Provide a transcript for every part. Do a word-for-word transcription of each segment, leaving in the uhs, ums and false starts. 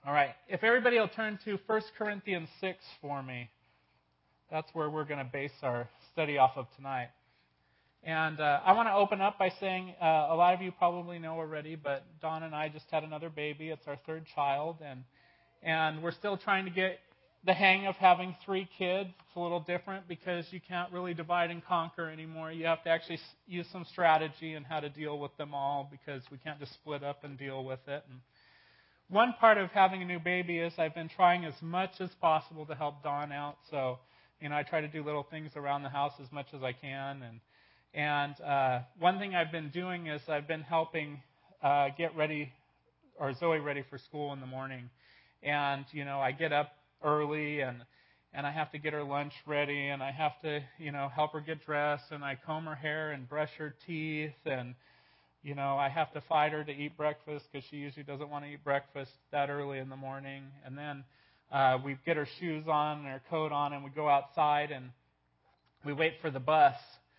All right. If everybody will turn to First Corinthians six for me. That's where we're going to base our study off of tonight. And uh, I want to open up by saying, uh, a lot of you probably know already, but Dawn and I just had another baby. It's our third child, and and we're still trying to get the hang of having three kids. It's a little different because you can't really divide and conquer anymore. You have to actually use some strategy in how to deal with them all because we can't just split up and deal with it. And one part of having a new baby is I've been trying as much as possible to help Dawn out. So, you know, I try to do little things around the house as much as I can. And and uh, one thing I've been doing is I've been helping uh, get ready, or Zoe ready for school in the morning. And, you know, I get up early and and I have to get her lunch ready, and I have to, you know, help her get dressed, and I comb her hair and brush her teeth, and, you know, I have to fight her to eat breakfast because she usually doesn't want to eat breakfast that early in the morning. And then uh, we get her shoes on and her coat on, and we go outside and we wait for the bus.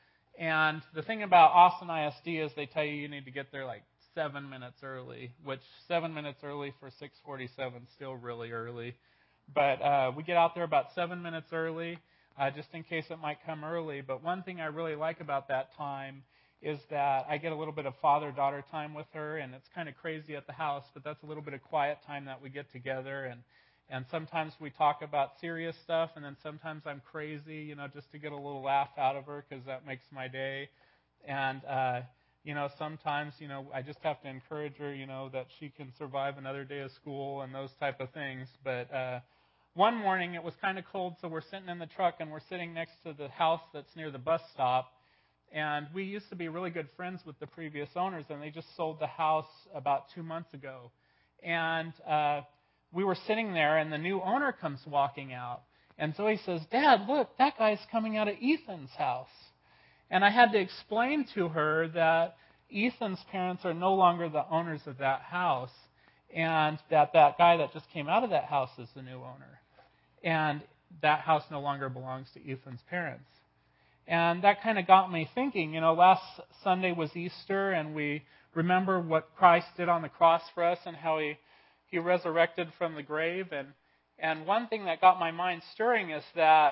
And the thing about Austin I S D is they tell you you need to get there like seven minutes early, which seven minutes early for six forty-seven is still really early. But uh, we get out there about seven minutes early, uh, just in case it might come early. But one thing I really like about that time is that I get a little bit of father-daughter time with her, and it's kind of crazy at the house, but that's a little bit of quiet time that we get together. And, and sometimes we talk about serious stuff, and then sometimes I'm crazy, you know, just to get a little laugh out of her because that makes my day. And, uh, you know, sometimes, you know, I just have to encourage her, you know, that she can survive another day of school and those type of things. But uh, one morning it was kind of cold, so we're sitting in the truck, and we're sitting next to the house that's near the bus stop. And we used to be really good friends with the previous owners, and they just sold the house about two months ago. And uh, we were sitting there, and the new owner comes walking out. And Zoe says, "Dad, look, that guy's coming out of Ethan's house." And I had to explain to her that Ethan's parents are no longer the owners of that house, and that that guy that just came out of that house is the new owner. And that house no longer belongs to Ethan's parents. And that kind of got me thinking, you know, last Sunday was Easter, and we remember what Christ did on the cross for us and how he, he resurrected from the grave. And, and one thing that got my mind stirring is that,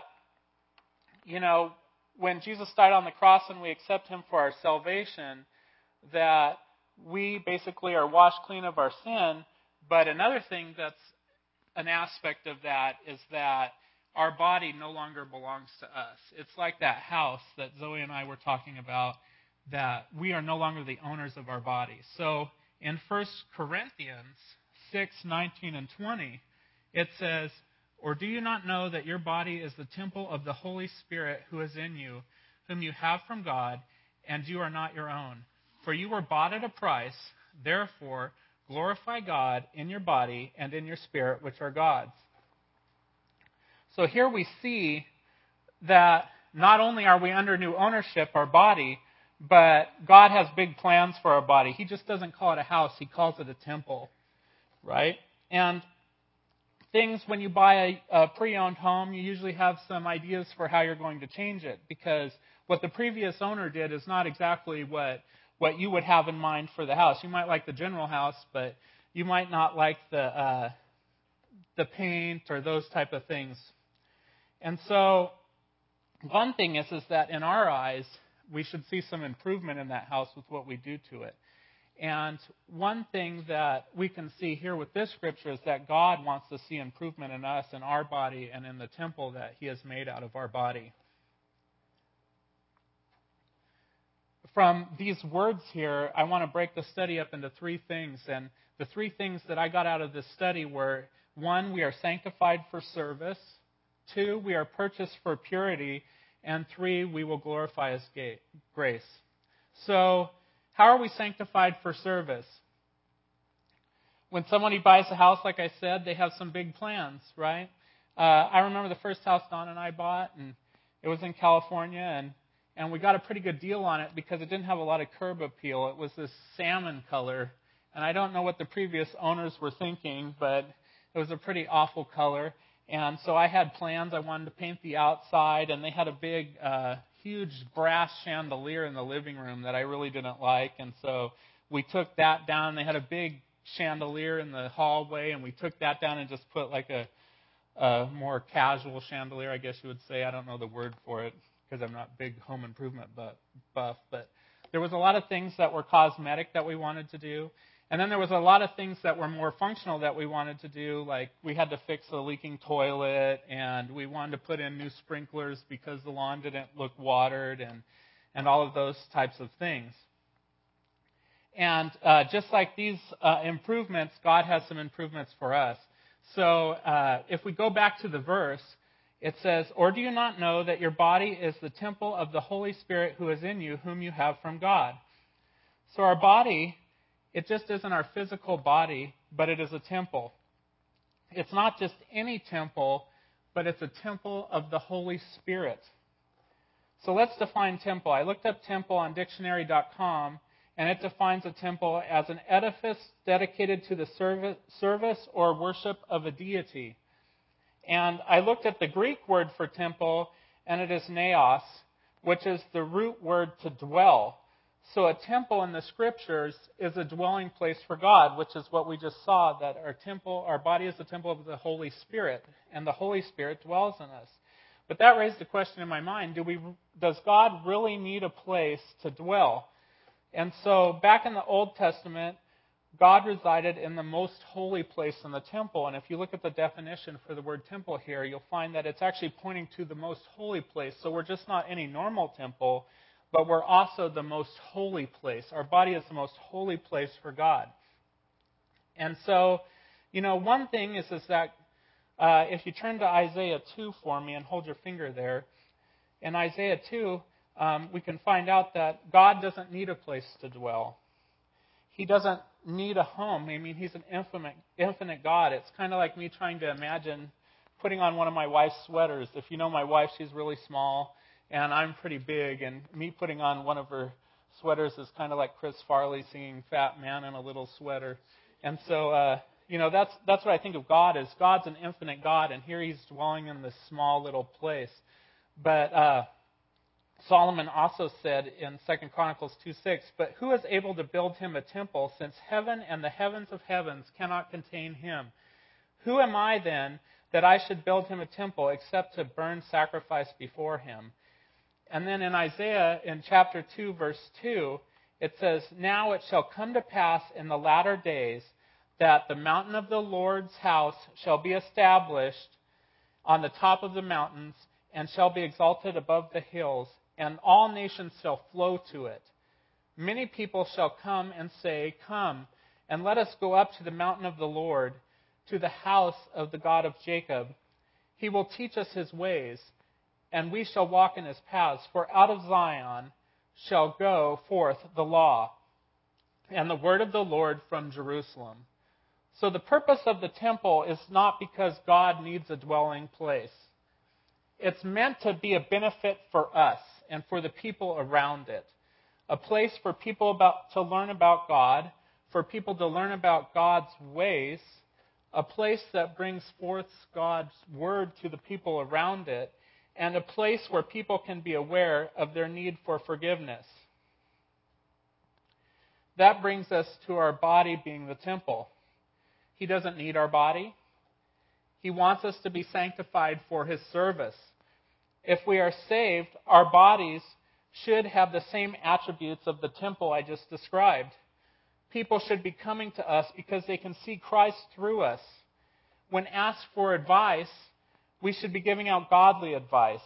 you know, when Jesus died on the cross and we accept him for our salvation, that we basically are washed clean of our sin. But another thing that's an aspect of that is that our body no longer belongs to us. It's like that house that Zoe and I were talking about, that we are no longer the owners of our body. So in First Corinthians six, nineteen and twenty, it says, "Or do you not know that your body is the temple of the Holy Spirit who is in you, whom you have from God, and you are not your own? For you were bought at a price. Therefore, glorify God in your body and in your spirit, which are God's." So here we see that not only are we under new ownership, our body, but God has big plans for our body. He just doesn't call it a house. He calls it a temple, right? And things, when you buy a, a pre-owned home, you usually have some ideas for how you're going to change it, because what the previous owner did is not exactly what, what you would have in mind for the house. You might like the general house, but you might not like the uh, the paint or those type of things. And so one thing is, is that in our eyes, we should see some improvement in that house with what we do to it. And one thing that we can see here with this scripture is that God wants to see improvement in us, in our body, and in the temple that he has made out of our body. From these words here, I want to break the study up into three things. And the three things that I got out of this study were, one, we are sanctified for service. Two, we are purchased for purity. And three, we will glorify his grace. So, how are we sanctified for service? When somebody buys a house, like I said, they have some big plans, right? Uh, I remember the first house Don and I bought, and it was in California, and, and we got a pretty good deal on it because it didn't have a lot of curb appeal. It was this salmon color, and I don't know what the previous owners were thinking, but it was a pretty awful color. And so I had plans. I wanted to paint the outside, and they had a big, uh, huge brass chandelier in the living room that I really didn't like. And so we took that down. They had a big chandelier in the hallway, and we took that down and just put like a, a more casual chandelier, I guess you would say. I don't know the word for it because I'm not big home improvement buff, but there was a lot of things that were cosmetic that we wanted to do. And then there was a lot of things that were more functional that we wanted to do, like we had to fix a leaking toilet, and we wanted to put in new sprinklers because the lawn didn't look watered, and, and all of those types of things. And uh, just like these uh, improvements, God has some improvements for us. So uh, if we go back to the verse, it says, "Or do you not know that your body is the temple of the Holy Spirit who is in you, whom you have from God?" So our body, it just isn't our physical body, but it is a temple. It's not just any temple, but it's a temple of the Holy Spirit. So let's define temple. I looked up temple on dictionary dot com, and it defines a temple as an edifice dedicated to the service or worship of a deity. And I looked at the Greek word for temple, and it is naos, which is the root word to dwell. So a temple in the Scriptures is a dwelling place for God, which is what we just saw, that our temple, our body is the temple of the Holy Spirit, and the Holy Spirit dwells in us. But that raised a question in my mind: Do we, does God really need a place to dwell? And so back in the Old Testament, God resided in the most holy place in the temple. And if you look at the definition for the word temple here, you'll find that it's actually pointing to the most holy place. So we're just not any normal temple, but we're also the most holy place. Our body is the most holy place for God. And so, you know, one thing is, is that uh, if you turn to Isaiah two for me and hold your finger there, in Isaiah two, um, we can find out that God doesn't need a place to dwell. He doesn't need a home. I mean, He's an infinite, infinite God. It's kind of like me trying to imagine putting on one of my wife's sweaters. If you know my wife, she's really small, and I'm pretty big, and me putting on one of her sweaters is kind of like Chris Farley singing Fat Man in a Little Sweater. And so, uh, you know, that's that's what I think of God as. God's an infinite God, and here He's dwelling in this small little place. But uh, Solomon also said in Second Chronicles two six, "But who is able to build Him a temple, since heaven and the heavens of heavens cannot contain Him? Who am I then that I should build Him a temple, except to burn sacrifice before Him?" And then in Isaiah, in chapter two, verse two, it says, "Now it shall come to pass in the latter days that the mountain of the Lord's house shall be established on the top of the mountains, and shall be exalted above the hills, and all nations shall flow to it. Many people shall come and say, 'Come, and let us go up to the mountain of the Lord, to the house of the God of Jacob. He will teach us His ways, and we shall walk in His paths. For out of Zion shall go forth the law, and the word of the Lord from Jerusalem." So the purpose of the temple is not because God needs a dwelling place. It's meant to be a benefit for us and for the people around it. A place for people about, to learn about God, for people to learn about God's ways, a place that brings forth God's word to the people around it, and a place where people can be aware of their need for forgiveness. That brings us to our body being the temple. He doesn't need our body. He wants us to be sanctified for His service. If we are saved, our bodies should have the same attributes of the temple I just described. People should be coming to us because they can see Christ through us. When asked for advice, we should be giving out godly advice,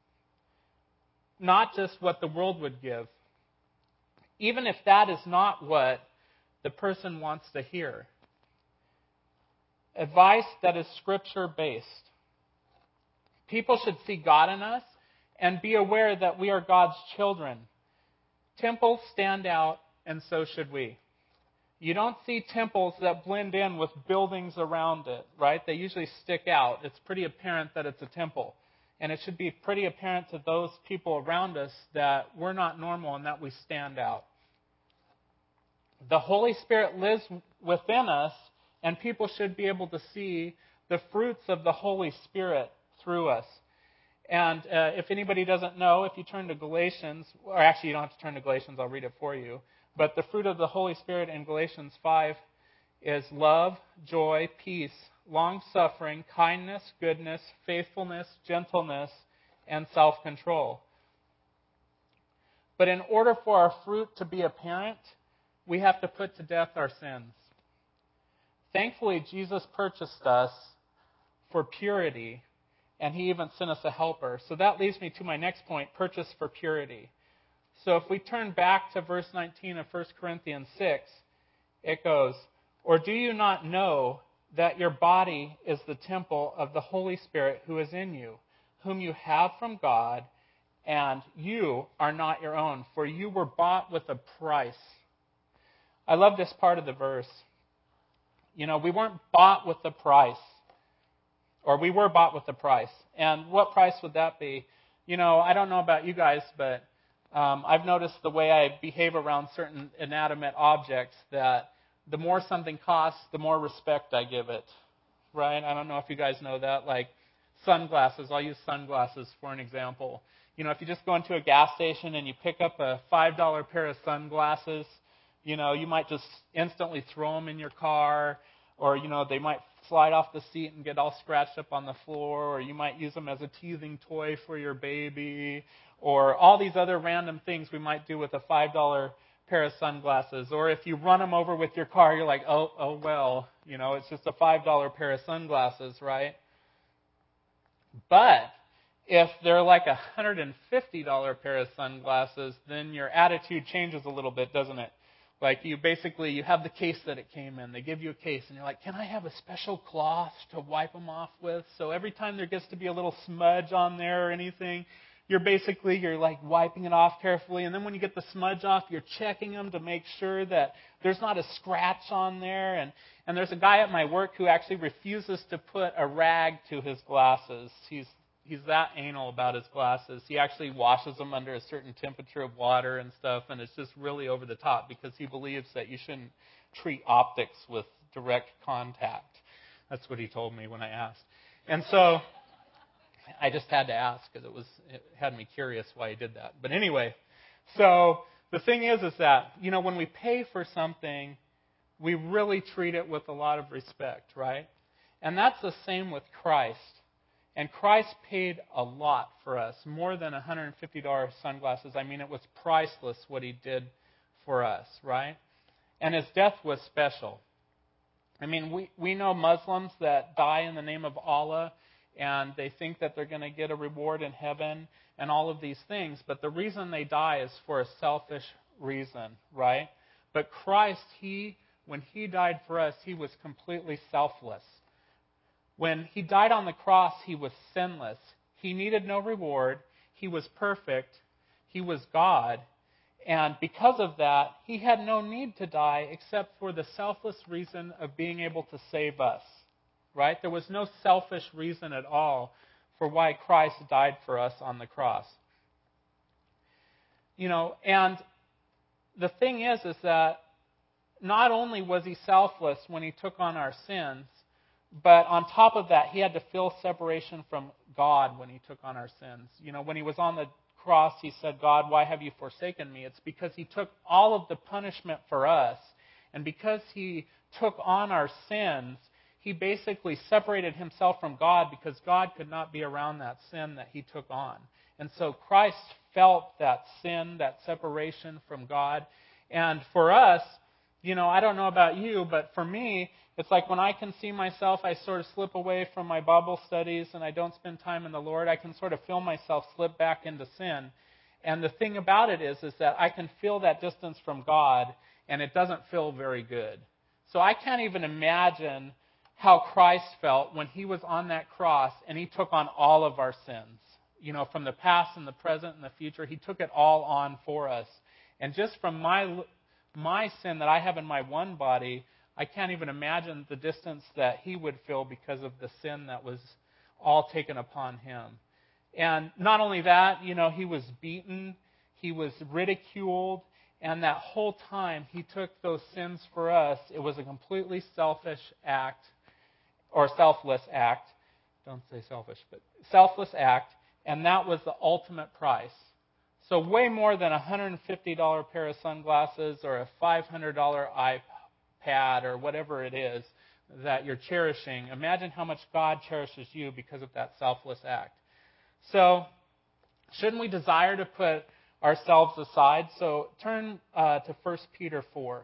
not just what the world would give, even if that is not what the person wants to hear. Advice that is Scripture-based. People should see God in us and be aware that we are God's children. Temples stand out, and so should we. You don't see temples that blend in with buildings around it, right? They usually stick out. It's pretty apparent that it's a temple. And it should be pretty apparent to those people around us that we're not normal and that we stand out. The Holy Spirit lives within us, and people should be able to see the fruits of the Holy Spirit through us. And uh, if anybody doesn't know, if you turn to Galatians, or actually you don't have to turn to Galatians, I'll read it for you. But the fruit of the Holy Spirit in Galatians five is love, joy, peace, long-suffering, kindness, goodness, faithfulness, gentleness, and self-control. But in order for our fruit to be apparent, we have to put to death our sins. Thankfully, Jesus purchased us for purity, and he even sent us a helper. So that leads me to my next point, purchase for purity. So if we turn back to verse nineteen of First Corinthians six, it goes, "Or do you not know that your body is the temple of the Holy Spirit who is in you, whom you have from God, and you are not your own, for you were bought with a price." I love this part of the verse. You know, we weren't bought with a price. Or we were bought with a price. And what price would that be? You know, I don't know about you guys, but um, I've noticed the way I behave around certain inanimate objects that the more something costs, the more respect I give it. Right? I don't know if you guys know that. Like sunglasses. I'll use sunglasses for an example. You know, if you just go into a gas station and you pick up a five dollar pair of sunglasses, you know, you might just instantly throw them in your car, or, you know, they might slide off the seat and get all scratched up on the floor, or you might use them as a teething toy for your baby, or all these other random things we might do with a five dollar pair of sunglasses. Or if you run them over with your car, you're like, oh, oh well, you know, it's just a five dollar pair of sunglasses, right? But if they're like a one hundred fifty dollar pair of sunglasses, then your attitude changes a little bit, doesn't it? Like you basically, you have the case that it came in. They give you a case and you're like, can I have a special cloth to wipe them off with? So every time there gets to be a little smudge on there or anything, you're basically, you're like wiping it off carefully. And then when you get the smudge off, you're checking them to make sure that there's not a scratch on there. And, and there's a guy at my work who actually refuses to put a rag to his glasses. He's He's that anal about his glasses. He actually washes them under a certain temperature of water and stuff, and it's just really over the top because he believes that you shouldn't treat optics with direct contact. That's what he told me when I asked. And so I just had to ask because it was it had me curious why he did that. But anyway, so the thing is is that, you know, when we pay for something, we really treat it with a lot of respect, right? And that's the same with Christ. And Christ paid a lot for us, more than one hundred fifty dollar sunglasses. I mean, it was priceless what he did for us, right? And his death was special. I mean, we, we know Muslims that die in the name of Allah, and they think that they're going to get a reward in heaven and all of these things. But the reason they die is for a selfish reason, right? But Christ, he, when he died for us, he was completely selfless. When he died on the cross, he was sinless. He needed no reward. He was perfect. He was God. And because of that, he had no need to die except for the selfless reason of being able to save us. Right? There was no selfish reason at all for why Christ died for us on the cross. You know, and the thing is, is that not only was he selfless when he took on our sins, but on top of that, he had to feel separation from God when he took on our sins. You know, when he was on the cross, he said, God, why have you forsaken me? It's because he took all of the punishment for us. And because he took on our sins, he basically separated himself from God because God could not be around that sin that he took on. And so Christ felt that sin, that separation from God. And for us, you know, I don't know about you, but for me, it's like when I can see myself, I sort of slip away from my Bible studies and I don't spend time in the Lord, I can sort of feel myself slip back into sin. And the thing about it is, is that I can feel that distance from God, and it doesn't feel very good. So I can't even imagine how Christ felt when he was on that cross and he took on all of our sins. You know, from the past and the present and the future, he took it all on for us. And just from my my sin that I have in my one body, I can't even imagine the distance that he would feel because of the sin that was all taken upon him. And not only that, you know, he was beaten, he was ridiculed, and that whole time he took those sins for us. It was a completely selfish act, or selfless act. Don't say selfish, but selfless act, and that was the ultimate price. So way more than a one hundred fifty dollar pair of sunglasses or a five hundred dollar pad or whatever it is that you're cherishing. Imagine how much God cherishes you because of that selfless act. So, shouldn't we desire to put ourselves aside? So, turn uh, to First Peter four.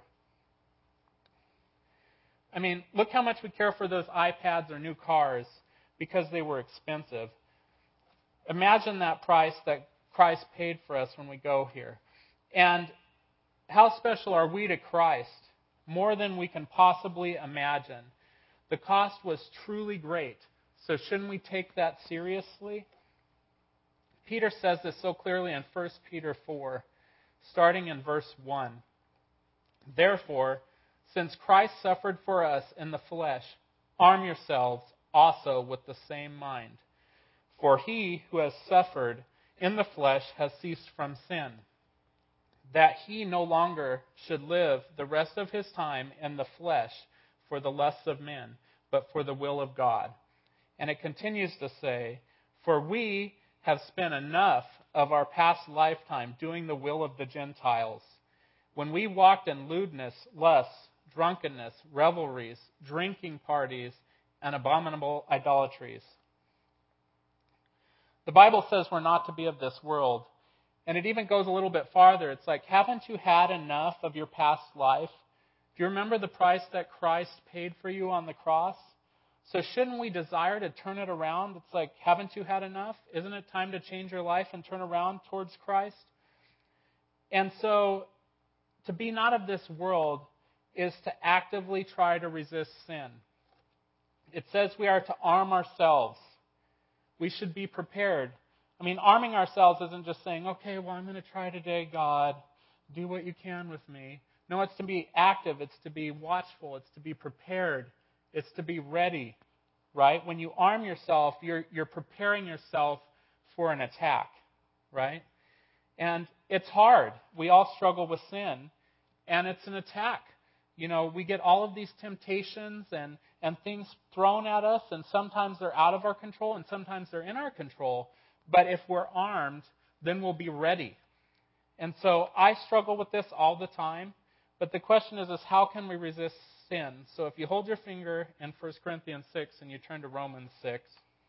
I mean, look how much we care for those iPads or new cars because they were expensive. Imagine that price that Christ paid for us when we go here. And how special are we to Christ? More than we can possibly imagine. The cost was truly great. So shouldn't we take that seriously? Peter says this so clearly in First Peter four, starting in verse one. Therefore, since Christ suffered for us in the flesh, arm yourselves also with the same mind. For he who has suffered in the flesh has ceased from sin, that he no longer should live the rest of his time in the flesh for the lusts of men, but for the will of God. And it continues to say, for we have spent enough of our past lifetime doing the will of the Gentiles, when we walked in lewdness, lusts, drunkenness, revelries, drinking parties, and abominable idolatries. The Bible says we're not to be of this world. And it even goes a little bit farther. It's like, haven't you had enough of your past life? Do you remember the price that Christ paid for you on the cross? So shouldn't we desire to turn it around? It's like, haven't you had enough? Isn't it time to change your life and turn around towards Christ? And so, to be not of this world is to actively try to resist sin. It says we are to arm ourselves. We should be prepared. I mean, arming ourselves isn't just saying, okay, well, I'm going to try today, God. Do what you can with me. No, it's to be active. It's to be watchful. It's to be prepared. It's to be ready, right? When you arm yourself, you're, you're preparing yourself for an attack, right? And it's hard. We all struggle with sin, and it's an attack. You know, we get all of these temptations and, and things thrown at us, and sometimes they're out of our control, and sometimes they're in our control. But if we're armed, then we'll be ready. And so I struggle with this all the time. But the question is, is how can we resist sin? So if you hold your finger in First Corinthians six and you turn to Romans six,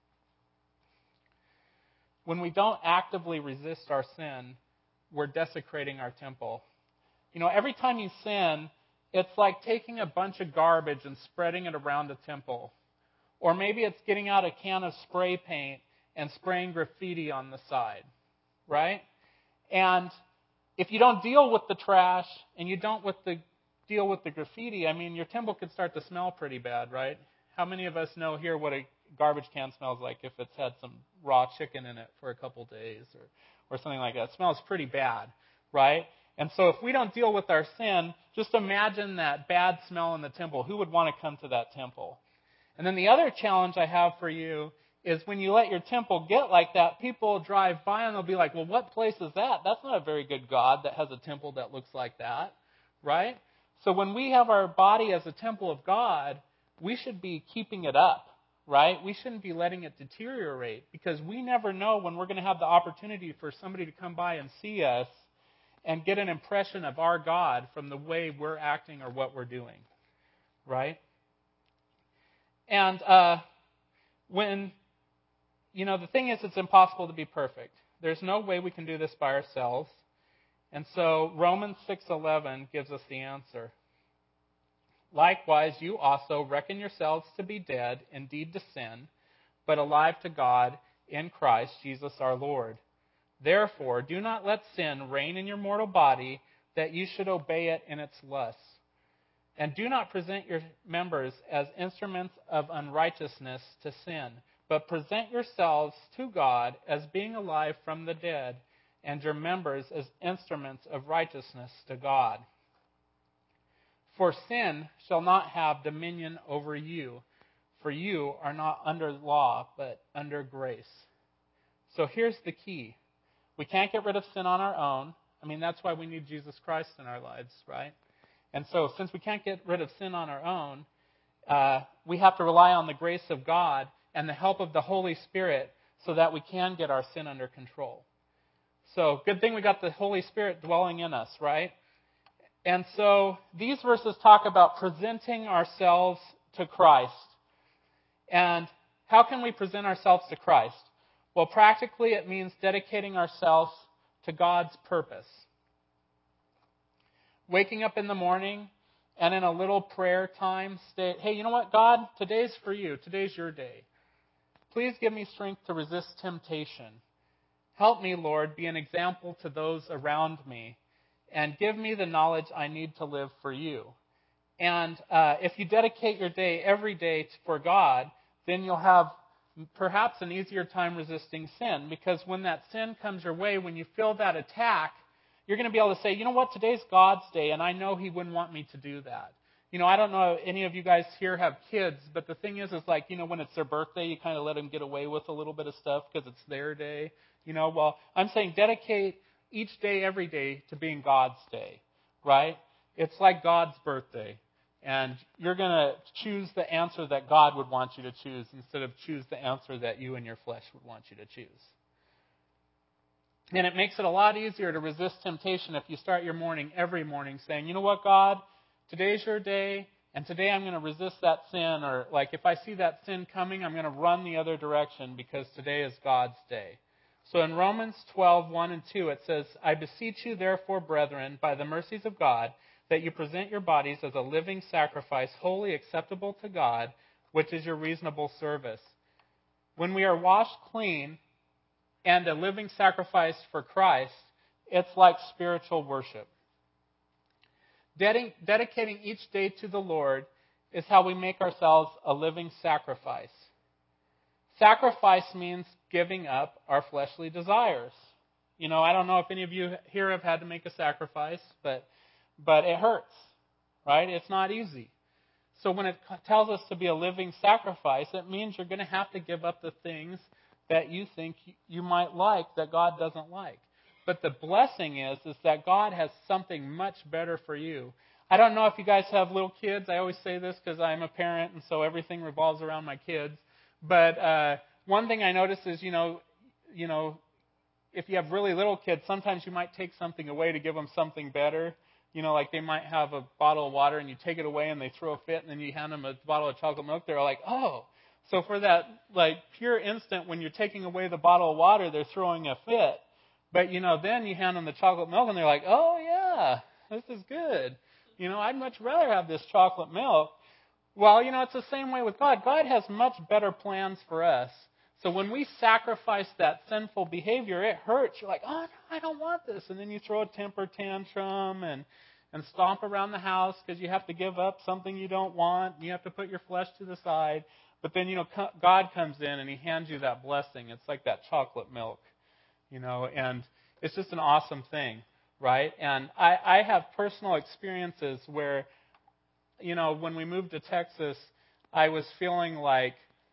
when we don't actively resist our sin, we're desecrating our temple. You know, every time you sin, it's like taking a bunch of garbage and spreading it around the temple. Or maybe it's getting out a can of spray paint and spraying graffiti on the side, right? And if you don't deal with the trash and you don't with the deal with the graffiti, I mean, your temple could start to smell pretty bad, right? How many of us know here what a garbage can smells like if it's had some raw chicken in it for a couple days or, or something like that? It smells pretty bad, right? And so if we don't deal with our sin, just imagine that bad smell in the temple. Who would want to come to that temple? And then the other challenge I have for you is when you let your temple get like that, people drive by and they'll be like, well, what place is that? That's not a very good God that has a temple that looks like that, right? So when we have our body as a temple of God, we should be keeping it up, right? We shouldn't be letting it deteriorate because we never know when we're going to have the opportunity for somebody to come by and see us and get an impression of our God from the way we're acting or what we're doing, right? And uh, when, you know, the thing is, it's impossible to be perfect. There's no way we can do this by ourselves. And so Romans six eleven gives us the answer. Likewise, you also reckon yourselves to be dead indeed to sin, but alive to God in Christ Jesus our Lord. Therefore, do not let sin reign in your mortal body, that you should obey it in its lusts. And do not present your members as instruments of unrighteousness to sin, but present yourselves to God as being alive from the dead, and your members as instruments of righteousness to God. For sin shall not have dominion over you, for you are not under law, but under grace. So here's the key. We can't get rid of sin on our own. I mean, that's why we need Jesus Christ in our lives, right? And so since we can't get rid of sin on our own, uh, we have to rely on the grace of God and the help of the Holy Spirit so that we can get our sin under control. So good thing we got the Holy Spirit dwelling in us, right? And so these verses talk about presenting ourselves to Christ. And how can we present ourselves to Christ? Well, practically it means dedicating ourselves to God's purpose. Waking up in the morning and in a little prayer time state, hey, you know what, God, today's for you. Today's your day. Please give me strength to resist temptation. Help me, Lord, be an example to those around me, and give me the knowledge I need to live for you. And uh, if you dedicate your day every day for God, then you'll have perhaps an easier time resisting sin, because when that sin comes your way, when you feel that attack, you're going to be able to say, you know what, today's God's day, and I know He wouldn't want me to do that. You know, I don't know if any of you guys here have kids, but the thing is, is like, you know, when it's their birthday, you kind of let them get away with a little bit of stuff because it's their day. You know, well, I'm saying dedicate each day, every day, to being God's day, right? It's like God's birthday. And you're going to choose the answer that God would want you to choose instead of choose the answer that you and your flesh would want you to choose. And it makes it a lot easier to resist temptation if you start your morning every morning saying, you know what, God, today's your day, and today I'm going to resist that sin. Or like if I see that sin coming, I'm going to run the other direction because today is God's day. So in Romans twelve, one and two, it says, I beseech you therefore, brethren, by the mercies of God, that you present your bodies as a living sacrifice, wholly acceptable to God, which is your reasonable service. When we are washed clean and a living sacrifice for Christ, it's like spiritual worship. Ded- dedicating each day to the Lord is how we make ourselves a living sacrifice. Sacrifice means giving up our fleshly desires. You know, I don't know if any of you here have had to make a sacrifice, but But it hurts, right? It's not easy. So when it tells us to be a living sacrifice, it means you're going to have to give up the things that you think you might like that God doesn't like. But the blessing is, is that God has something much better for you. I don't know if you guys have little kids. I always say this because I'm a parent, and so everything revolves around my kids. But uh, one thing I notice is, you know, you know, if you have really little kids, sometimes you might take something away to give them something better. You know, like they might have a bottle of water and you take it away and they throw a fit, and then you hand them a bottle of chocolate milk. They're like, oh. So for that like pure instant when you're taking away the bottle of water, they're throwing a fit. But, you know, then you hand them the chocolate milk and they're like, oh, yeah, this is good. You know, I'd much rather have this chocolate milk. Well, you know, it's the same way with God. God has much better plans for us. So when we sacrifice that sinful behavior, it hurts. You're like, oh, no, I don't want this. And then you throw a temper tantrum and, and stomp around the house because you have to give up something you don't want. You have to put your flesh to the side. But then, you know, God comes in and He hands you that blessing. It's like that chocolate milk, you know, and it's just an awesome thing, right? And I, I have personal experiences where, you know, when we moved to Texas, I was feeling like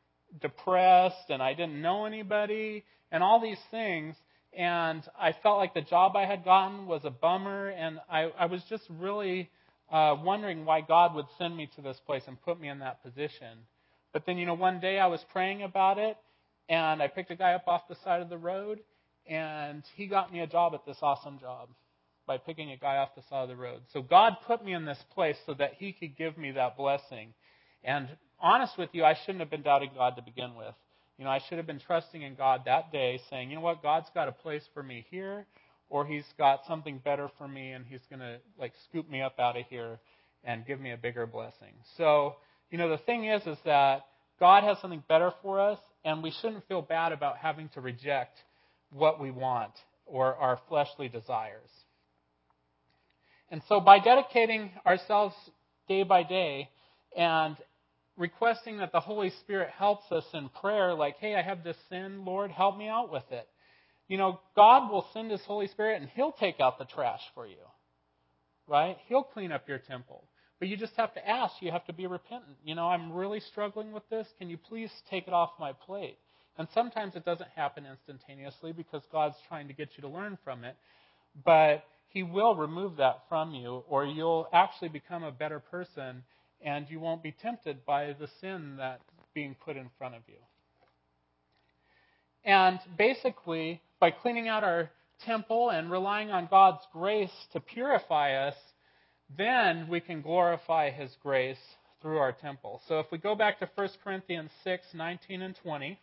depressed and I didn't know anybody and all these things, and I felt like the job I had gotten was a bummer, and I, I was just really uh, wondering why God would send me to this place and put me in that position. But then, you know, one day I was praying about it, and I picked a guy up off the side of the road, and he got me a job at this awesome job by picking a guy off the side of the road. So God put me in this place so that He could give me that blessing. And honest with you, I shouldn't have been doubting God to begin with. You know, I should have been trusting in God that day, saying, you know what, God's got a place for me here, or He's got something better for me, and He's going to like scoop me up out of here and give me a bigger blessing. So, you know, the thing is, is that God has something better for us, and we shouldn't feel bad about having to reject what we want or our fleshly desires. And so by dedicating ourselves day by day and requesting that the Holy Spirit helps us in prayer, like, hey, I have this sin, Lord, help me out with it. You know, God will send His Holy Spirit and He'll take out the trash for you, right? He'll clean up your temple. But you just have to ask. You have to be repentant. You know, I'm really struggling with this. Can you please take it off my plate? And sometimes it doesn't happen instantaneously because God's trying to get you to learn from it. But He will remove that from you, or you'll actually become a better person, and you won't be tempted by the sin that's being put in front of you. And basically, by cleaning out our temple and relying on God's grace to purify us, then we can glorify His grace through our temple. So if we go back to First Corinthians six, nineteen and twenty,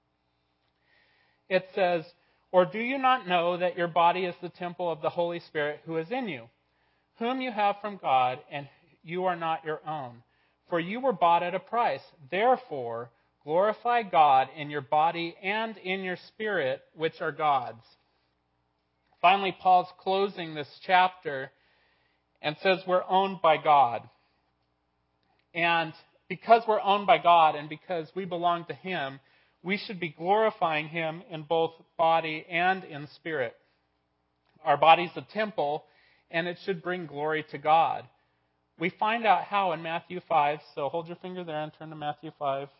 it says, "Or do you not know that your body is the temple of the Holy Spirit who is in you, whom you have from God, and you are not your own? For you were bought at a price. Therefore, glorify God in your body and in your spirit, which are God's." Finally, Paul's closing this chapter and says we're owned by God. And because we're owned by God and because we belong to Him, we should be glorifying Him in both body and in spirit. Our body's a temple, and it should bring glory to God. We find out how in Matthew five, so hold your finger there and turn to Matthew five.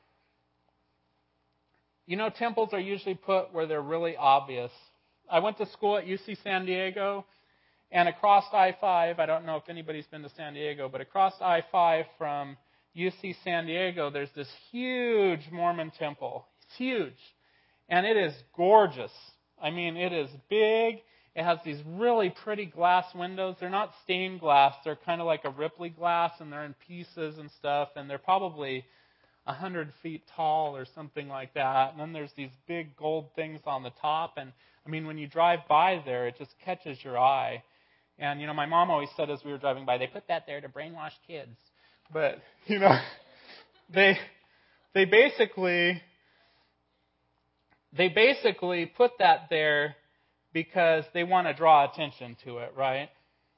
You know, temples are usually put where they're really obvious. I went to school at U C San Diego, and across I five, I don't know if anybody's been to San Diego, but across I five from U C San Diego, there's this huge Mormon temple. It's huge. And it is gorgeous. I mean, it is big. It has these really pretty glass windows. They're not stained glass. They're kind of like a Ripley glass, and they're in pieces and stuff. And they're probably one hundred feet tall or something like that. And then there's these big gold things on the top. And, I mean, when you drive by there, it just catches your eye. And, you know, my mom always said as we were driving by, they put that there to brainwash kids. But, you know, they they basically they basically put that there because they want to draw attention to it, right?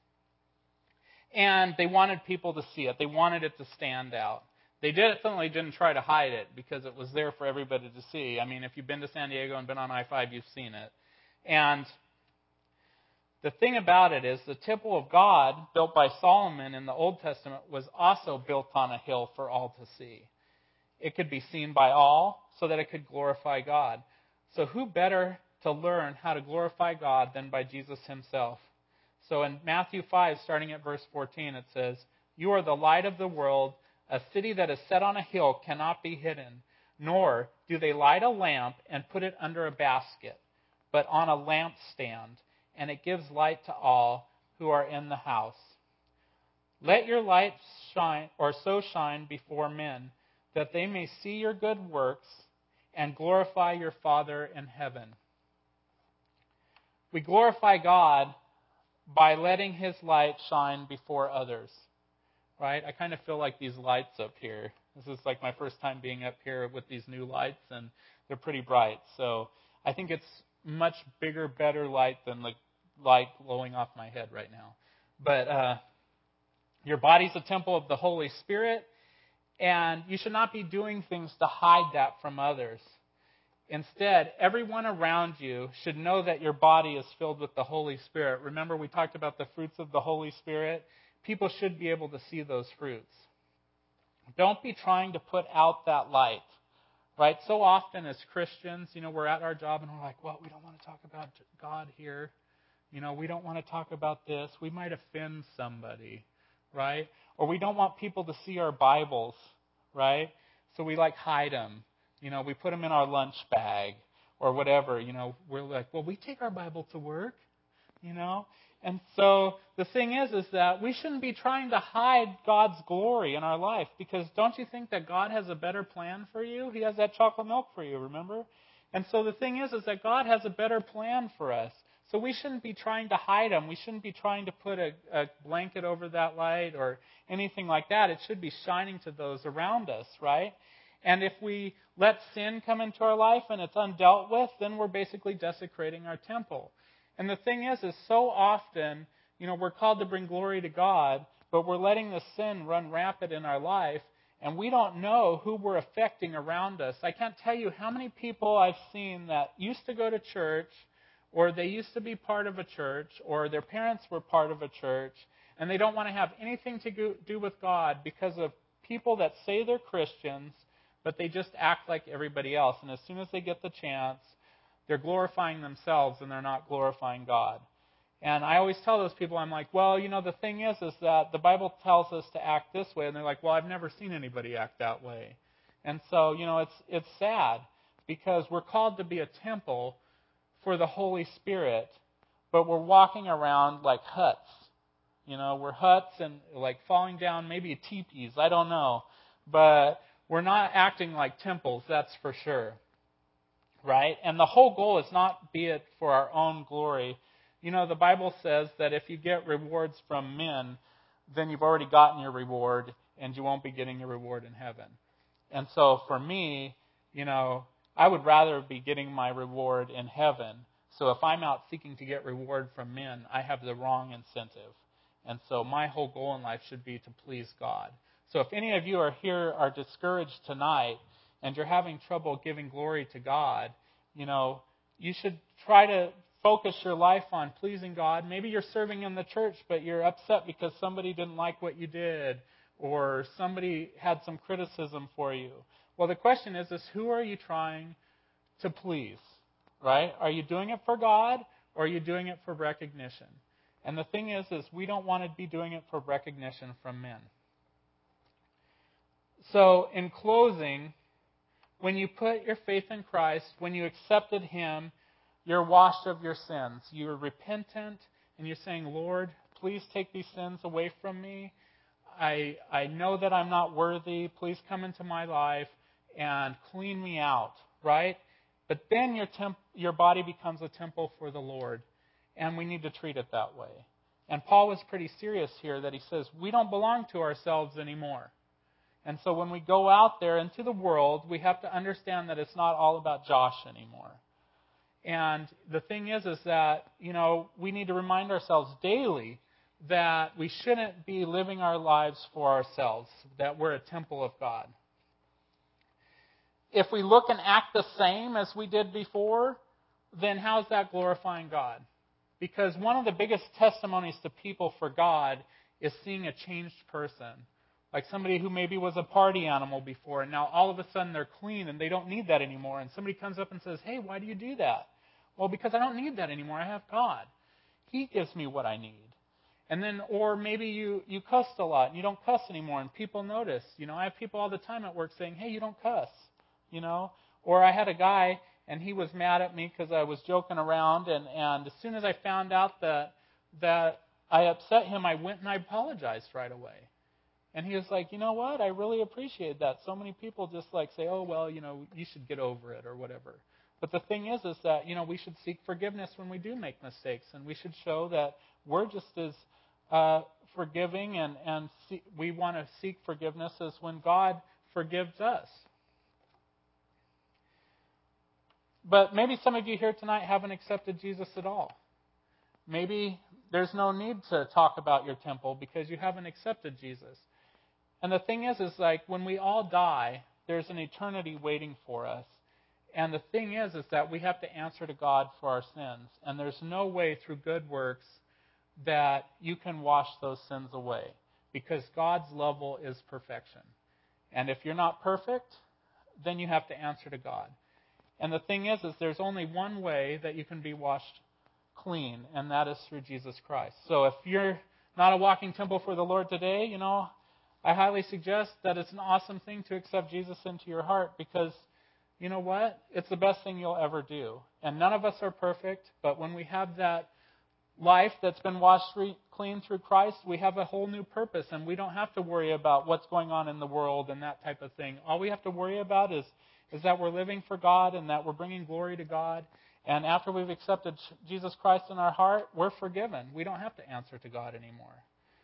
And they wanted people to see it. They wanted it to stand out. They definitely didn't try to hide it because it was there for everybody to see. I mean, if you've been to San Diego and been on I five, you've seen it. And the thing about it is the temple of God, built by Solomon in the Old Testament, was also built on a hill for all to see. It could be seen by all so that it could glorify God. So who better to learn how to glorify God than by Jesus Himself? So in Matthew five, starting at verse fourteen, it says, "You are the light of the world. A city that is set on a hill cannot be hidden, nor do they light a lamp and put it under a basket, but on a lampstand, and it gives light to all who are in the house. Let your light shine, or so shine before men, that they may see your good works and glorify your Father in heaven." We glorify God by letting His light shine before others, right? I kind of feel like these lights up here. This is like my first time being up here with these new lights, and they're pretty bright. So I think it's much bigger, better light than the light glowing off my head right now. But uh, your body's a temple of the Holy Spirit, and you should not be doing things to hide that from others. Instead, everyone around you should know that your body is filled with the Holy Spirit. Remember, we talked about the fruits of the Holy Spirit? People should be able to see those fruits. Don't be trying to put out that light, right? So often as Christians, you know, we're at our job and we're like, well, we don't want to talk about God here. You know, we don't want to talk about this. We might offend somebody, right? Or we don't want people to see our Bibles, right? So we like hide them. You know, we put them in our lunch bag or whatever. You know, we're like, well, we take our Bible to work, you know. And so the thing is, is that we shouldn't be trying to hide God's glory in our life, because don't you think that God has a better plan for you? He has that chocolate milk for you, remember? And so the thing is, is that God has a better plan for us. So we shouldn't be trying to hide Him. We shouldn't be trying to put a, a blanket over that light or anything like that. It should be shining to those around us, right? And if we let sin come into our life and it's undealt with, then we're basically desecrating our temple. And the thing is, is so often, you know, we're called to bring glory to God, but we're letting the sin run rampant in our life, and we don't know who we're affecting around us. I can't tell you how many people I've seen that used to go to church, or they used to be part of a church, or their parents were part of a church, and they don't want to have anything to do with God because of people that say they're Christians, but they just act like everybody else. And as soon as they get the chance, they're glorifying themselves and they're not glorifying God. And I always tell those people, I'm like, well, you know, the thing is, is that the Bible tells us to act this way. And they're like, well, I've never seen anybody act that way. And so, you know, it's it's sad because we're called to be a temple for the Holy Spirit, but we're walking around like huts, You know, we're huts and like falling down, maybe teepees, I don't know. But we're not acting like temples, that's for sure. Right? And the whole goal is not be it for our own glory. You know, the Bible says that if you get rewards from men, then you've already gotten your reward and you won't be getting your reward in heaven. And so for me, you know, I would rather be getting my reward in heaven. So if I'm out seeking to get reward from men, I have the wrong incentive. And so my whole goal in life should be to please God. So if any of you are here are discouraged tonight and you're having trouble giving glory to God, you know, you should try to focus your life on pleasing God. Maybe you're serving in the church, but you're upset because somebody didn't like what you did or somebody had some criticism for you. Well, the question is, is who are you trying to please, right? Are you doing it for God or are you doing it for recognition? And the thing is, is we don't want to be doing it for recognition from men. So in closing, when you put your faith in Christ, when you accepted Him, you're washed of your sins. You're repentant, and you're saying, Lord, please take these sins away from me. I I know that I'm not worthy. Please come into my life and clean me out, right? But then your temp- your body becomes a temple for the Lord, and we need to treat it that way. And Paul was pretty serious here that he says, we don't belong to ourselves anymore. And so when we go out there into the world, we have to understand that it's not all about Josh anymore. And the thing is, is that, you know, we need to remind ourselves daily that we shouldn't be living our lives for ourselves, that we're a temple of God. If we look and act the same as we did before, then how's that glorifying God? Because one of the biggest testimonies to people for God is seeing a changed person. Like somebody who maybe was a party animal before, and now all of a sudden they're clean and they don't need that anymore. And somebody comes up and says, hey, why do you do that? Well, because I don't need that anymore. I have God. He gives me what I need. And then, or maybe you, you cussed a lot and you don't cuss anymore and people notice. You know, I have people all the time at work saying, hey, you don't cuss. You know, or I had a guy and he was mad at me because I was joking around, and, and as soon as I found out that that I upset him, I went and I apologized right away. And he was like, you know what? I really appreciate that. So many people just like say, oh, well, you know, you should get over it or whatever. But the thing is, is that, you know, we should seek forgiveness when we do make mistakes. And we should show that we're just as uh, forgiving and, and see, we want to seek forgiveness as when God forgives us. But maybe some of you here tonight haven't accepted Jesus at all. Maybe there's no need to talk about your temple because you haven't accepted Jesus. And the thing is, is like when we all die, there's an eternity waiting for us. And the thing is, is that we have to answer to God for our sins. And there's no way through good works that you can wash those sins away. Because God's level is perfection. And if you're not perfect, then you have to answer to God. And the thing is, is there's only one way that you can be washed clean, and that is through Jesus Christ. So if you're not a walking temple for the Lord today, you know, I highly suggest that it's an awesome thing to accept Jesus into your heart because, you know what? It's the best thing you'll ever do. And none of us are perfect, but when we have that life that's been washed clean through Christ, we have a whole new purpose, and we don't have to worry about what's going on in the world and that type of thing. All we have to worry about is, is that we're living for God and that we're bringing glory to God. And after we've accepted Jesus Christ in our heart, we're forgiven. We don't have to answer to God anymore.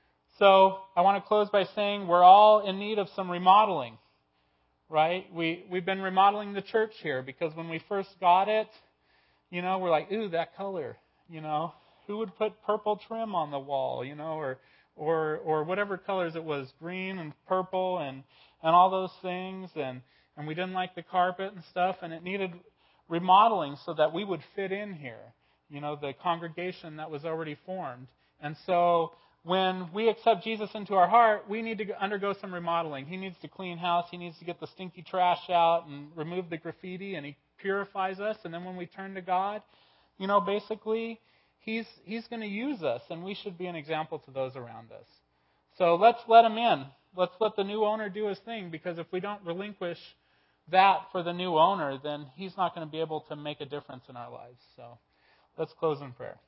So I want to close by saying we're all in need of some remodeling, right? We, we've been remodeling the church here because when we first got it, you know, we're like, ooh, that color, you know. Who would put purple trim on the wall, you know, or or or whatever colors it was, green and purple and, and all those things. And, and we didn't like the carpet and stuff, and it needed remodeling so that we would fit in here, you know, the congregation that was already formed. And so when we accept Jesus into our heart, we need to undergo some remodeling. He needs to clean house. He needs to get the stinky trash out and remove the graffiti, and He purifies us. And then when we turn to God, you know, basically, He's He's going to use us, and we should be an example to those around us. So let's let Him in. Let's let the new owner do His thing, because if we don't relinquish that for the new owner, then He's not going to be able to make a difference in our lives. So let's close in prayer.